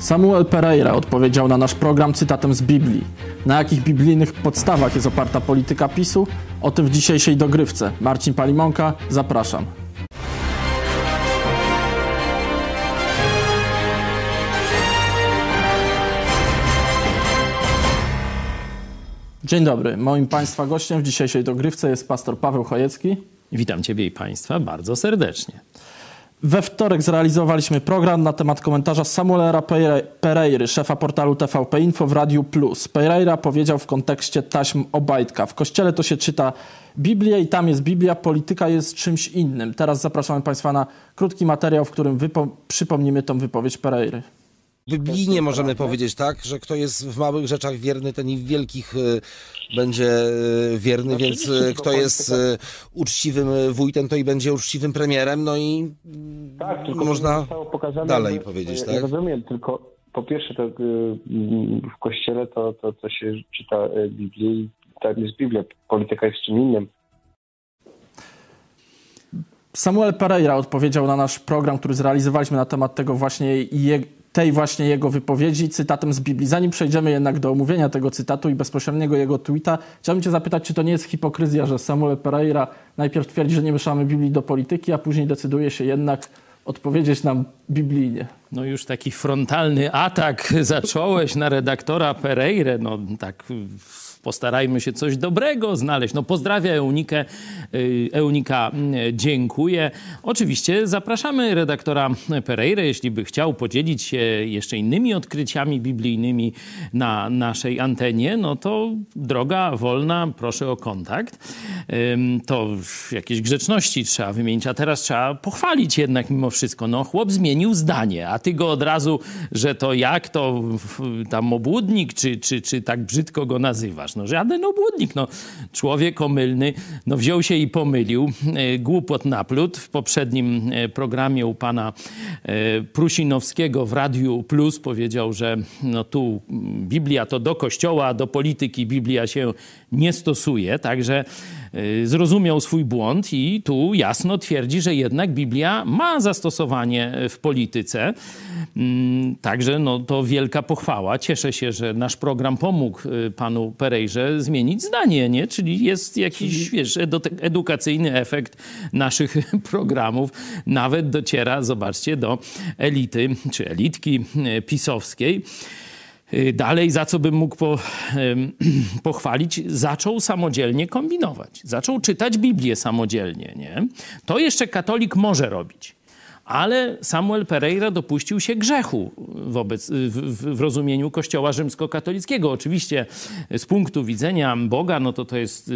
Samuel Pereira odpowiedział na nasz program cytatem z Biblii. Na jakich biblijnych podstawach jest oparta polityka PiS-u? O tym w dzisiejszej dogrywce. Marcin Palimonka, zapraszam. Dzień dobry. Moim Państwa gościem w dzisiejszej dogrywce jest pastor Paweł Chojecki. Witam Ciebie i Państwa bardzo serdecznie. We wtorek zrealizowaliśmy program na temat komentarza Samuela Pereiry, szefa portalu TVP Info w Radiu Plus. Pereira powiedział w kontekście taśm Obajtka: w kościele to się czyta Biblię i tam jest Biblia, polityka jest czymś innym. Teraz zapraszamy Państwa na krótki materiał, w którym przypomnimy tą wypowiedź Pereiry. Biblijnie możemy powiedzieć, tak, że kto jest w małych rzeczach wierny, ten i w wielkich będzie wierny, więc kto jest uczciwym wójtem, to i będzie uczciwym premierem, no i tak, tylko można dalej że, powiedzieć, tak? Ja rozumiem, tylko po pierwsze to w kościele to się czyta Biblię i tam jest Biblia, polityka jest czym innym. Samuel Pereira odpowiedział na nasz program, który zrealizowaliśmy na temat tego właśnie jego wypowiedzi cytatem z Biblii. Zanim przejdziemy jednak do omówienia tego cytatu i bezpośredniego jego tweeta, chciałbym Cię zapytać, czy to nie jest hipokryzja, że Samuel Pereira najpierw twierdzi, że nie mieszamy Biblii do polityki, a później decyduje się jednak odpowiedzieć nam biblijnie. No już taki frontalny atak zacząłeś na redaktora Pereirę, no tak... Postarajmy się coś dobrego znaleźć. No pozdrawia Eunika, dziękuję. Oczywiście zapraszamy redaktora Pereirę, jeśli by chciał podzielić się jeszcze innymi odkryciami biblijnymi na naszej antenie, no to droga wolna, proszę o kontakt. To jakieś grzeczności trzeba wymienić, a teraz trzeba pochwalić jednak mimo wszystko. No chłop zmienił zdanie, a ty go od razu, że to jak to tam obłudnik, czy tak brzydko go nazywasz. No żaden obłudnik, no człowiek omylny, no wziął się i pomylił, głupot naplótł. W poprzednim programie u pana Prusinowskiego w Radiu Plus powiedział, że no tu Biblia to do kościoła, a do polityki Biblia się nie stosuje, także zrozumiał swój błąd i tu jasno twierdzi, że jednak Biblia ma zastosowanie w polityce. Także no, to wielka pochwała. Cieszę się, że nasz program pomógł panu Pereirze zmienić zdanie, nie? Czyli jest jakiś, wiesz, edukacyjny efekt naszych programów. Nawet dociera, zobaczcie, do elity, czy elitki pisowskiej. Dalej, za co bym mógł pochwalić, zaczął samodzielnie kombinować. Zaczął czytać Biblię samodzielnie, nie? To jeszcze katolik może robić. Ale Samuel Pereira dopuścił się grzechu w rozumieniu Kościoła rzymskokatolickiego. Oczywiście z punktu widzenia Boga, no to jest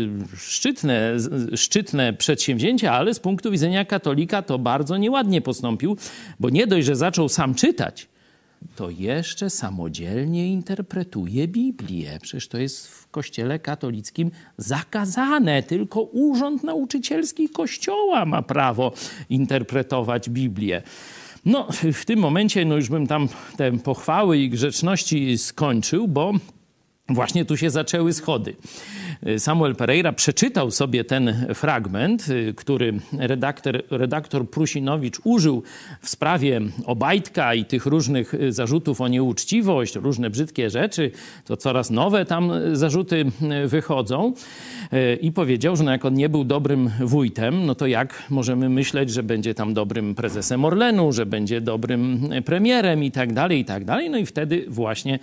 szczytne przedsięwzięcie, ale z punktu widzenia katolika to bardzo nieładnie postąpił, bo nie dość, że zaczął sam czytać, to jeszcze samodzielnie interpretuje Biblię. Przecież to jest w Kościele katolickim zakazane. Tylko urząd nauczycielski Kościoła ma prawo interpretować Biblię. No, w tym momencie no już bym tam te pochwały i grzeczności skończył, bo właśnie tu się zaczęły schody. Samuel Pereira przeczytał sobie ten fragment, który redaktor Prusinowicz użył w sprawie Obajtka i tych różnych zarzutów o nieuczciwość, różne brzydkie rzeczy, to coraz nowe tam zarzuty wychodzą i powiedział, że no jak on nie był dobrym wójtem, no to jak możemy myśleć, że będzie tam dobrym prezesem Orlenu, że będzie dobrym premierem i tak dalej, i tak dalej. No i wtedy właśnie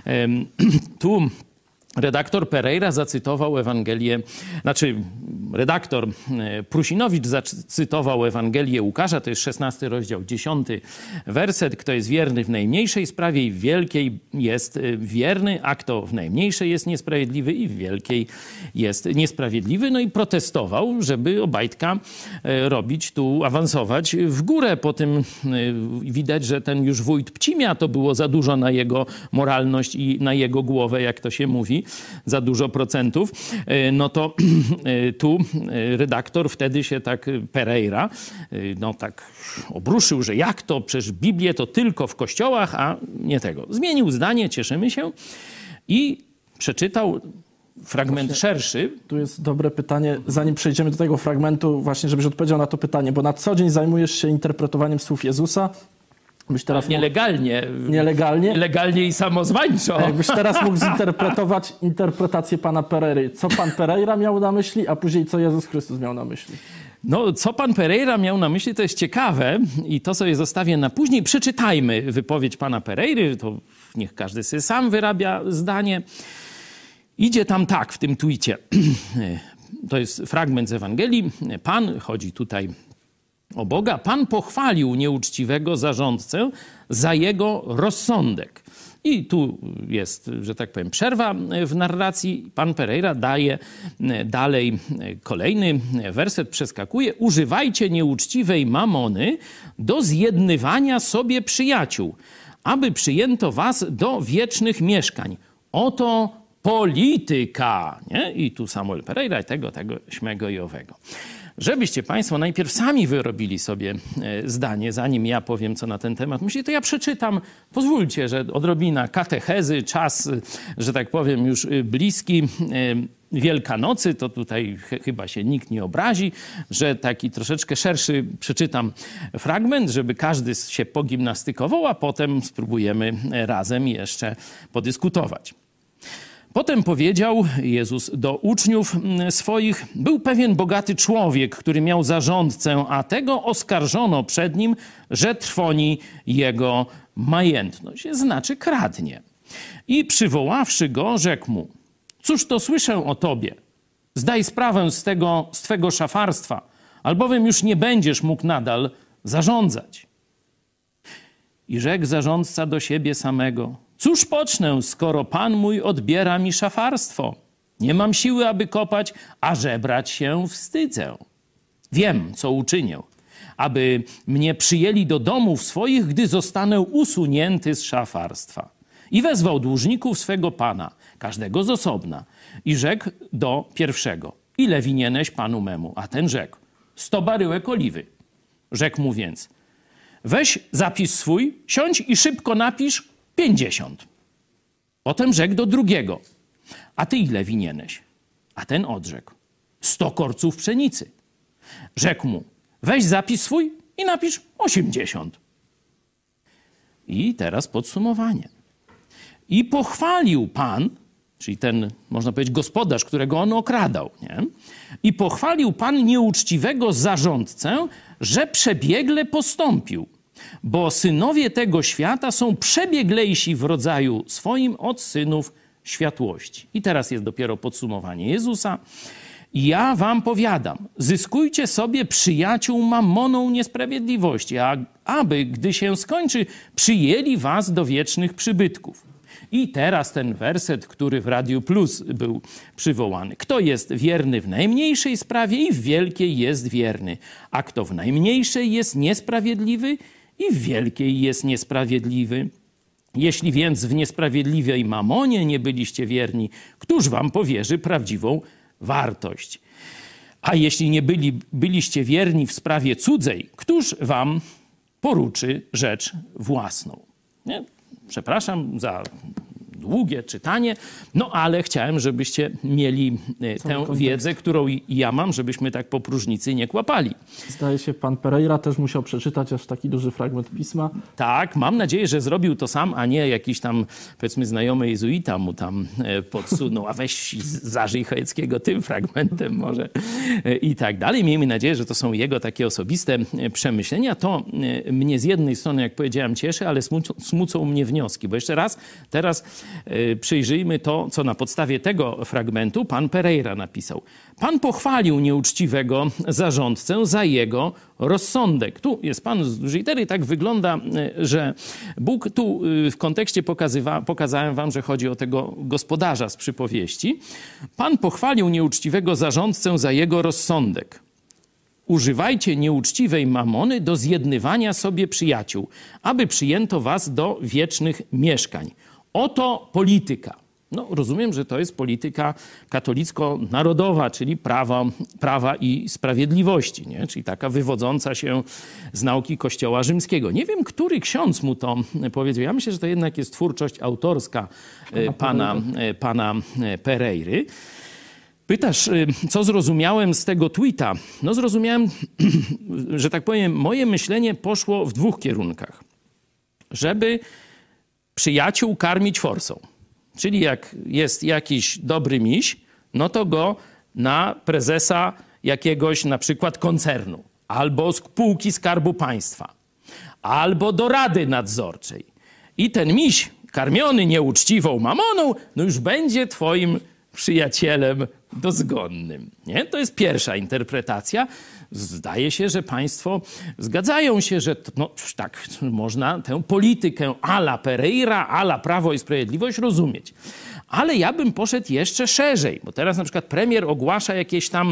tu redaktor Pereira zacytował Ewangelię, redaktor Prusinowicz zacytował Ewangelię Łukasza, to jest 16 rozdział, 10 werset. Kto jest wierny w najmniejszej sprawie i w wielkiej jest wierny, a kto w najmniejszej jest niesprawiedliwy i w wielkiej jest niesprawiedliwy. No i protestował, żeby Obajtka robić tu, awansować w górę. Po tym widać, że ten już wójt Pcimia to było za dużo na jego moralność i na jego głowę, jak to się mówi. Za dużo procentów, no to tu redaktor wtedy się tak Pereira no tak obruszył, że jak to, przecież Biblię to tylko w kościołach, a nie tego. Zmienił zdanie, cieszymy się i przeczytał fragment szerszy. Tu jest dobre pytanie, zanim przejdziemy do tego fragmentu, właśnie żebyś odpowiedział na to pytanie, bo na co dzień zajmujesz się interpretowaniem słów Jezusa. Byś teraz Nielegalnie. Nielegalnie? Legalnie i samozwańczo. Jakbyś teraz mógł zinterpretować interpretację pana Pereiry. Co pan Pereira miał na myśli, a później co Jezus Chrystus miał na myśli? No, co pan Pereira miał na myśli, to jest ciekawe i to sobie zostawię na później. Przeczytajmy wypowiedź pana Pereiry, to niech każdy sobie sam wyrabia zdanie. Idzie tam tak w tym twicie. To jest fragment z Ewangelii. Pan, chodzi tutaj o Boga, Pan pochwalił nieuczciwego zarządcę za jego rozsądek. I tu jest, że tak powiem, przerwa w narracji. Pan Pereira daje dalej kolejny werset, przeskakuje. Używajcie nieuczciwej mamony do zjednywania sobie przyjaciół, aby przyjęto was do wiecznych mieszkań. Oto polityka. Nie? I tu Samuel Pereira, tego, śmego i owego. Żebyście państwo najpierw sami wyrobili sobie zdanie, zanim ja powiem, co na ten temat myślę, to ja przeczytam. Pozwólcie, że odrobina katechezy, czas, że tak powiem, już bliski Wielkanocy, to tutaj chyba się nikt nie obrazi, że taki troszeczkę szerszy przeczytam fragment, żeby każdy się pogimnastykował, a potem spróbujemy razem jeszcze podyskutować. Potem powiedział Jezus do uczniów swoich, był pewien bogaty człowiek, który miał zarządcę, a tego oskarżono przed nim, że trwoni jego majętność, znaczy kradnie. I przywoławszy go, rzekł mu, cóż to słyszę o tobie? Zdaj sprawę z twego szafarstwa, albowiem już nie będziesz mógł nadal zarządzać. I rzekł zarządca do siebie samego, cóż pocznę, skoro Pan mój odbiera mi szafarstwo? Nie mam siły, aby kopać, a żebrać się wstydzę. Wiem, co uczynię, aby mnie przyjęli do domów swoich, gdy zostanę usunięty z szafarstwa. I wezwał dłużników swego pana, każdego z osobna, i rzekł do pierwszego, ile winieneś panu memu? A ten rzekł, 100 baryłek oliwy. Rzekł mu więc, weź zapis swój, siądź i szybko napisz 50. Potem rzekł do drugiego, a ty ile winieneś? A ten odrzekł, 100 korców pszenicy. Rzekł mu, weź zapis swój i napisz 80. I teraz podsumowanie. I pochwalił Pan, czyli ten, można powiedzieć, gospodarz, którego on okradał, nie? I pochwalił Pan nieuczciwego zarządcę, że przebiegle postąpił, bo synowie tego świata są przebieglejsi w rodzaju swoim od synów światłości. I teraz jest dopiero podsumowanie Jezusa. Ja wam powiadam, zyskujcie sobie przyjaciół mammoną niesprawiedliwości, aby, gdy się skończy, przyjęli was do wiecznych przybytków. I teraz ten werset, który w Radiu Plus był przywołany. Kto jest wierny w najmniejszej sprawie i w wielkiej jest wierny, a kto w najmniejszej jest niesprawiedliwy i w wielkiej jest niesprawiedliwy. Jeśli więc w niesprawiedliwej mamonie nie byliście wierni, któż wam powierzy prawdziwą wartość? A jeśli nie byliście wierni w sprawie cudzej, któż wam poruczy rzecz własną? Nie? Przepraszam za długie czytanie, no ale chciałem, żebyście mieli tę wiedzę, którą ja mam, żebyśmy tak po próżnicy nie kłapali. Zdaje się, pan Pereira też musiał przeczytać aż taki duży fragment pisma. Tak, mam nadzieję, że zrobił to sam, a nie jakiś tam, powiedzmy, znajomy jezuita mu tam podsunął, a weź zażyj Chojeckiego tym fragmentem może i tak dalej. Miejmy nadzieję, że to są jego takie osobiste przemyślenia. To mnie z jednej strony, jak powiedziałem, cieszy, ale smucą mnie wnioski, bo jeszcze raz, teraz przyjrzyjmy to, co na podstawie tego fragmentu pan Pereira napisał. Pan pochwalił nieuczciwego zarządcę za jego rozsądek. Tu jest pan z dużej litery, tak wygląda, że Bóg, tu w kontekście pokazałem wam, że chodzi o tego gospodarza z przypowieści. Pan pochwalił nieuczciwego zarządcę za jego rozsądek. Używajcie nieuczciwej mamony do zjednywania sobie przyjaciół, aby przyjęto was do wiecznych mieszkań. Oto polityka. No, rozumiem, że to jest polityka katolicko-narodowa, czyli prawa i sprawiedliwości, nie? Czyli taka wywodząca się z nauki Kościoła rzymskiego. Nie wiem, który ksiądz mu to powiedział. Ja myślę, że to jednak jest twórczość autorska pana Pereiry. Pytasz, co zrozumiałem z tego tweeta? No zrozumiałem, że tak powiem, moje myślenie poszło w dwóch kierunkach. żeby przyjaciół karmić forsą. Czyli jak jest jakiś dobry miś, no to go na prezesa jakiegoś na przykład koncernu, albo spółki Skarbu Państwa, albo do Rady Nadzorczej. I ten miś karmiony nieuczciwą mamoną, no już będzie twoim przyjacielem dozgonnym. Nie? To jest pierwsza interpretacja. Zdaje się, że państwo zgadzają się, że no, tak można tę politykę à la Pereira, à la Prawo i Sprawiedliwość rozumieć. Ale ja bym poszedł jeszcze szerzej, bo teraz na przykład premier ogłasza jakieś tam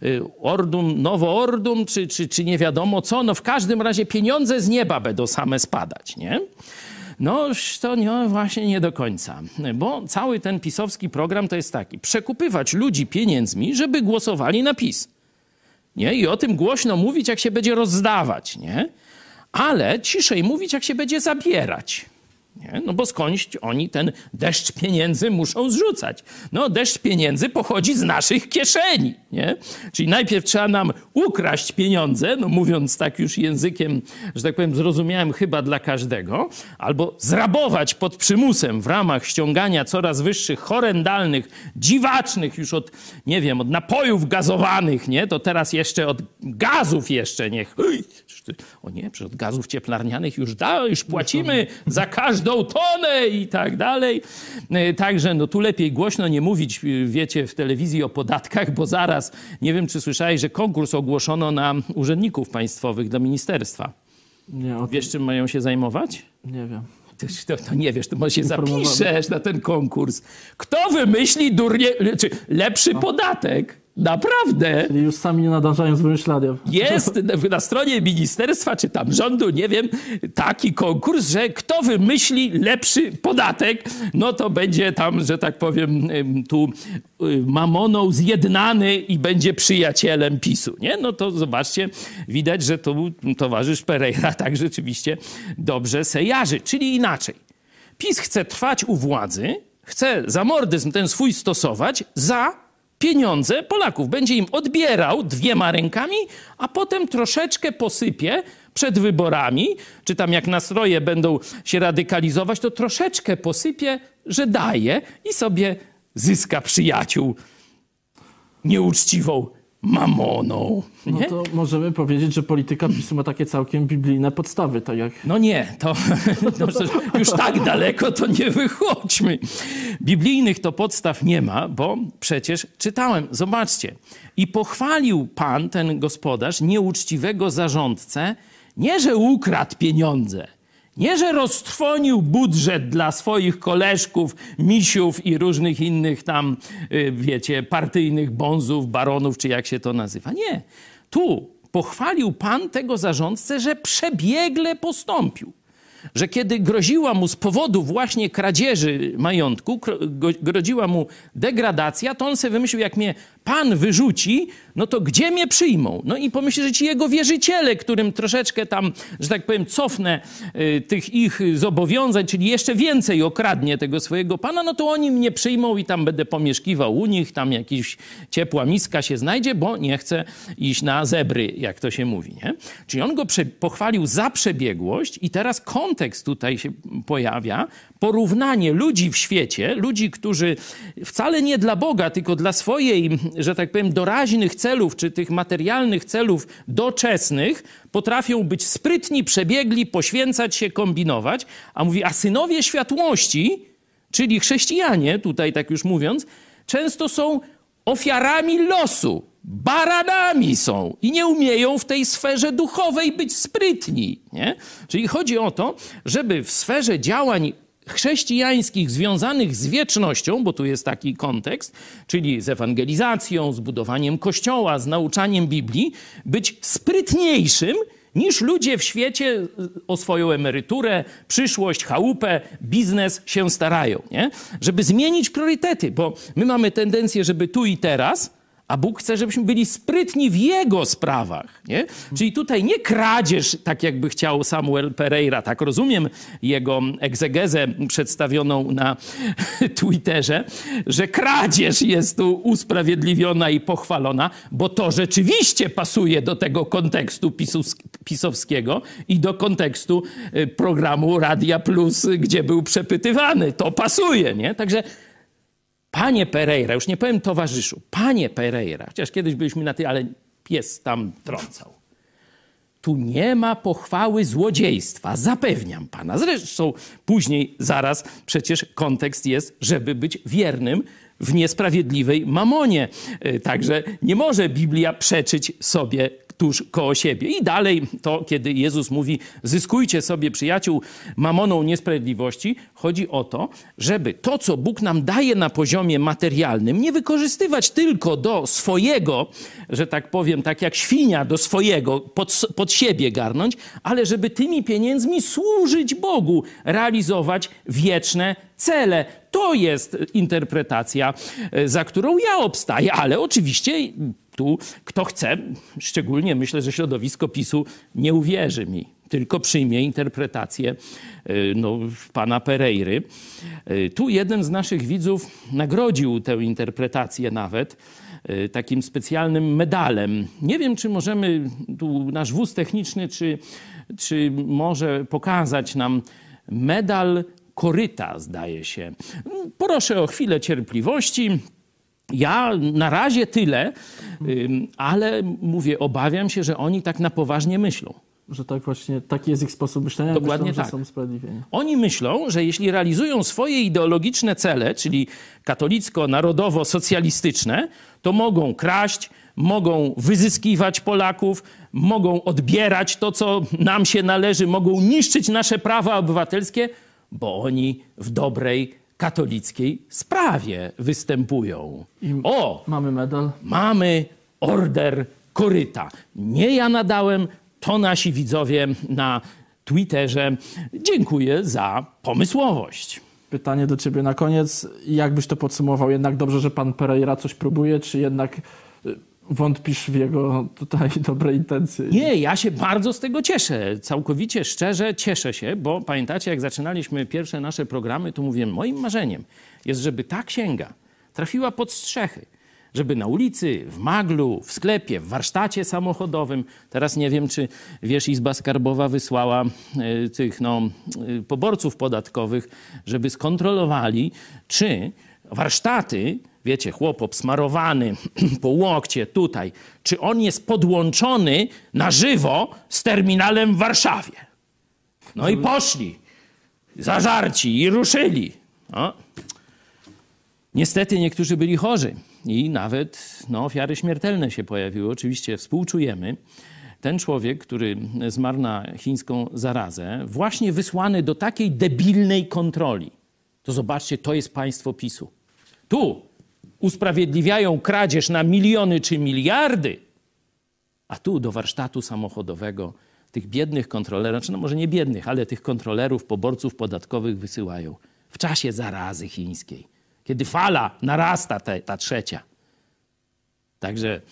ordum, nowo ordum, czy nie wiadomo co. No w każdym razie pieniądze z nieba będą same spadać, nie? No to nie, właśnie nie do końca, bo cały ten pisowski program to jest taki: przekupywać ludzi pieniędzmi, żeby głosowali na PiS. Nie? I o tym głośno mówić, jak się będzie rozdawać, nie? Ale ciszej mówić, jak się będzie zabierać. Nie? No bo skądś oni ten deszcz pieniędzy muszą zrzucać. No deszcz pieniędzy pochodzi z naszych kieszeni. Nie? Czyli najpierw trzeba nam ukraść pieniądze, no mówiąc tak już językiem, że tak powiem, zrozumiałym chyba dla każdego, albo zrabować pod przymusem w ramach ściągania coraz wyższych, horrendalnych, dziwacznych już od, nie wiem, od napojów gazowanych, nie? To teraz jeszcze od gazów jeszcze niech... O nie, przecież od gazów cieplarnianych już płacimy za każdą tonę i tak dalej. Także no tu lepiej głośno nie mówić, wiecie, w telewizji o podatkach, bo zaraz, nie wiem czy słyszałeś, że konkurs ogłoszono na urzędników państwowych do ministerstwa. Nie, Wiesz, czym mają się zajmować? Nie wiem. To nie wiesz, to może się zapiszesz na ten konkurs. Kto wymyśli czy lepszy podatek? Naprawdę. Czyli już sami nie nadążają z wymyślaniem. Jest na stronie ministerstwa, czy tam rządu, nie wiem, taki konkurs, że kto wymyśli lepszy podatek, no to będzie tam, że tak powiem, tu mamoną zjednany i będzie przyjacielem PiS-u, nie? No to zobaczcie, widać, że tu towarzysz Pereira tak rzeczywiście dobrze se jarzy. Czyli inaczej. PiS chce trwać u władzy, chce zamordyzm ten swój stosować za pieniądze Polaków. Będzie im odbierał 2 rękami, a potem troszeczkę posypie przed wyborami, czy tam jak nastroje będą się radykalizować, to troszeczkę posypie, że daje i sobie zyska przyjaciół nieuczciwą mamoną. Nie? No to możemy powiedzieć, że polityka PiS-u ma takie całkiem biblijne podstawy, tak jak... No nie, to już tak daleko to nie wychodźmy. Biblijnych to podstaw nie ma, bo przecież czytałem, zobaczcie. I pochwalił Pan, ten gospodarz, nieuczciwego zarządcę, nie że ukradł pieniądze, nie że roztrwonił budżet dla swoich koleżków, misiów i różnych innych tam, wiecie, partyjnych bonzów, baronów, czy jak się to nazywa. Nie. Tu pochwalił Pan tego zarządcę, że przebiegle postąpił. Że kiedy groziła mu z powodu właśnie kradzieży majątku, groziła mu degradacja, to on sobie wymyślił, jak mnie Pan wyrzuci, no to gdzie mnie przyjmą? No i pomyśli, że ci jego wierzyciele, którym troszeczkę tam, że tak powiem, cofnę tych ich zobowiązań, czyli jeszcze więcej okradnie tego swojego Pana, no to oni mnie przyjmą i tam będę pomieszkiwał u nich, tam jakaś ciepła miska się znajdzie, bo nie chcę iść na zebry, jak to się mówi, nie? Czyli on go pochwalił za przebiegłość i teraz kontekst tutaj się pojawia, porównanie ludzi w świecie, ludzi, którzy wcale nie dla Boga, tylko dla swojej, że tak powiem, doraźnych celów, czy tych materialnych celów doczesnych, potrafią być sprytni, przebiegli, poświęcać się, kombinować, a mówi, a synowie światłości, czyli chrześcijanie, tutaj tak już mówiąc, często są ofiarami losu, baranami są i nie umieją w tej sferze duchowej być sprytni, nie? Czyli chodzi o to, żeby w sferze działań chrześcijańskich związanych z wiecznością, bo tu jest taki kontekst, czyli z ewangelizacją, z budowaniem kościoła, z nauczaniem Biblii, być sprytniejszym niż ludzie w świecie o swoją emeryturę, przyszłość, chałupę, biznes się starają, nie? Żeby zmienić priorytety, bo my mamy tendencję, żeby tu i teraz, A Bóg chce, żebyśmy byli sprytni w Jego sprawach. Nie? Czyli tutaj nie kradzież, tak jakby chciał Samuel Pereira. Tak rozumiem jego egzegezę przedstawioną na Twitterze, że kradzież jest tu usprawiedliwiona i pochwalona, bo to rzeczywiście pasuje do tego kontekstu pisowskiego i do kontekstu programu Radia Plus, gdzie był przepytywany. To pasuje, nie? Także panie Pereira, już nie powiem towarzyszu, panie Pereira, chociaż kiedyś byliśmy na ty, ale pies tam trącał. Tu nie ma pochwały złodziejstwa, zapewniam pana. Zresztą później, zaraz, przecież kontekst jest, żeby być wiernym w niesprawiedliwej mamonie. Także nie może Biblia przeczyć sobie tuż koło siebie. I dalej to, kiedy Jezus mówi, zyskujcie sobie przyjaciół mamoną niesprawiedliwości, chodzi o to, żeby to, co Bóg nam daje na poziomie materialnym, nie wykorzystywać tylko do swojego, że tak powiem, tak jak świnia do swojego, pod siebie garnąć, ale żeby tymi pieniędzmi służyć Bogu, realizować wieczne cele. To jest interpretacja, za którą ja obstaję, ale oczywiście tu kto chce, szczególnie myślę, że środowisko PiS-u nie uwierzy mi, tylko przyjmie interpretację pana Pereiry. Tu jeden z naszych widzów nagrodził tę interpretację nawet takim specjalnym medalem. Nie wiem, czy możemy, tu nasz wóz techniczny, czy może pokazać nam medal koryta, zdaje się. Proszę o chwilę cierpliwości. Ja na razie tyle, ale mówię, obawiam się, że oni tak na poważnie myślą. Że tak właśnie, taki jest ich sposób myślenia. Dokładnie myślą, tak. Że są sprawiedliwieni. Oni myślą, że jeśli realizują swoje ideologiczne cele, czyli katolicko-narodowo-socjalistyczne, to mogą kraść, mogą wyzyskiwać Polaków, mogą odbierać to, co nam się należy, mogą niszczyć nasze prawa obywatelskie, bo oni w dobrej katolickiej sprawie występują. Mamy medal. Mamy order koryta. Nie ja nadałem, to nasi widzowie na Twitterze. Dziękuję za pomysłowość. Pytanie do ciebie na koniec. Jak byś to podsumował? Jednak dobrze, że pan Pereira coś próbuje, czy jednak wątpisz w jego tutaj dobre intencje? Nie, ja się bardzo z tego cieszę. Całkowicie szczerze cieszę się, bo pamiętacie, jak zaczynaliśmy pierwsze nasze programy, to mówiłem, moim marzeniem jest, żeby ta księga trafiła pod strzechy. Żeby na ulicy, w maglu, w sklepie, w warsztacie samochodowym, teraz nie wiem, czy wiesz, Izba Skarbowa wysłała tych poborców podatkowych, żeby skontrolowali, czy warsztaty, wiecie, chłop obsmarowany po łokcie tutaj, czy on jest podłączony na żywo z terminalem w Warszawie. No i poszli, zażarci i ruszyli. No. Niestety niektórzy byli chorzy i nawet ofiary śmiertelne się pojawiły. Oczywiście współczujemy. Ten człowiek, który zmarł na chińską zarazę, właśnie wysłany do takiej debilnej kontroli. To zobaczcie, to jest państwo PiS-u. Tu usprawiedliwiają kradzież na miliony czy miliardy, a tu do warsztatu samochodowego tych biednych kontrolerów, znaczy może nie biednych, ale tych kontrolerów, poborców podatkowych wysyłają w czasie zarazy chińskiej, kiedy fala narasta, ta trzecia. Także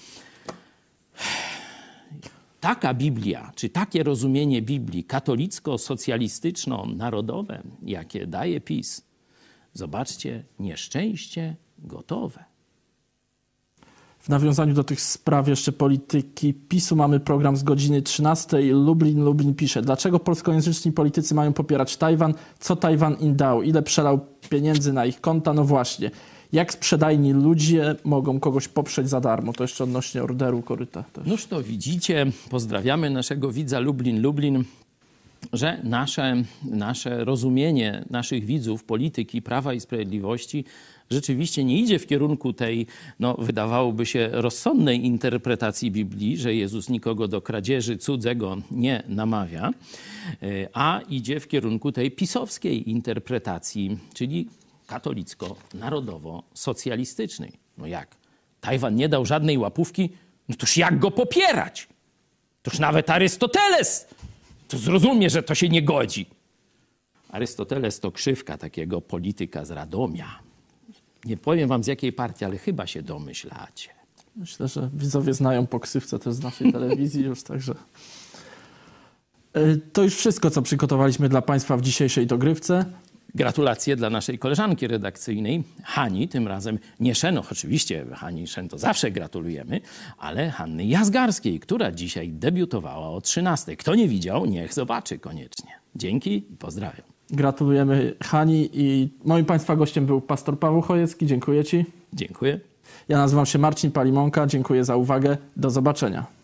taka Biblia, czy takie rozumienie Biblii katolicko-socjalistyczno-narodowe, jakie daje PiS, zobaczcie, nieszczęście gotowe. W nawiązaniu do tych spraw jeszcze polityki PiS-u mamy program z godziny 13. Lublin pisze, dlaczego polskojęzyczni politycy mają popierać Tajwan? Co Tajwan im dał? Ile przelał pieniędzy na ich konta? No właśnie. Jak sprzedajni ludzie mogą kogoś poprzeć za darmo? To jeszcze odnośnie orderu koryta. Też. Noż to widzicie, pozdrawiamy naszego widza Lublin, że nasze rozumienie naszych widzów polityki Prawa i Sprawiedliwości rzeczywiście nie idzie w kierunku tej, wydawałoby się, rozsądnej interpretacji Biblii, że Jezus nikogo do kradzieży cudzego nie namawia, a idzie w kierunku tej pisowskiej interpretacji, czyli katolicko-narodowo-socjalistycznej. No jak? Tajwan nie dał żadnej łapówki, no toż jak go popierać? Toż nawet Arystoteles to zrozumie, że to się nie godzi. Arystoteles to krzywka takiego polityka z Radomia. Nie powiem wam z jakiej partii, ale chyba się domyślacie. Myślę, że widzowie znają po ksywce też z naszej telewizji już, także... To już wszystko, co przygotowaliśmy dla Państwa w dzisiejszej dogrywce. Gratulacje dla naszej koleżanki redakcyjnej, Hani, tym razem nie Szenoch, oczywiście Hani Szen to zawsze gratulujemy, ale Hanny Jazgarskiej, która dzisiaj debiutowała o 13:00. Kto nie widział, niech zobaczy koniecznie. Dzięki i pozdrawiam. Gratulujemy Hani i moim Państwa gościem był pastor Paweł Chojecki. Dziękuję Ci. Dziękuję. Ja nazywam się Marcin Palimonka. Dziękuję za uwagę. Do zobaczenia.